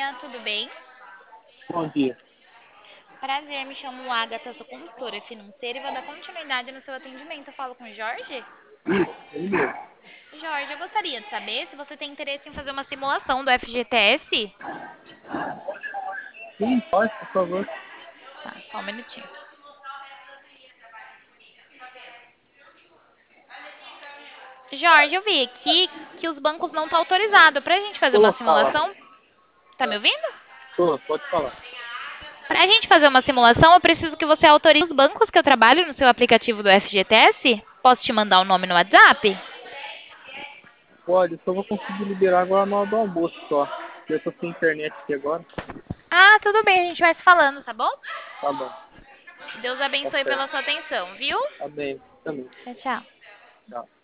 dia, tudo bem? Bom dia. Prazer, me chamo Agatha, sou consultora financeira e vou dar continuidade no seu atendimento. Eu falo com o Jorge? Ele mesmo. Jorge, eu gostaria de saber se você tem interesse em fazer uma simulação do FGTS. Sim, pode, por favor. Tá, só um minutinho. Jorge, eu vi aqui que os bancos não estão autorizados para a gente fazer uma Tô, fala. simulação. Tá me ouvindo? Tô, pode falar. Para a gente fazer uma simulação, eu preciso que você autorize os bancos que eu trabalho no seu aplicativo do FGTS. Posso te mandar o nome no WhatsApp? Pode, só vou conseguir liberar agora na hora do almoço só. Eu tô sem internet aqui agora. Ah, tudo bem, a gente vai se falando, tá bom? Tá bom, Deus tá abençoe pela certo. sua atenção, viu? Tá bem, também. Tchau, tchau. Tchau.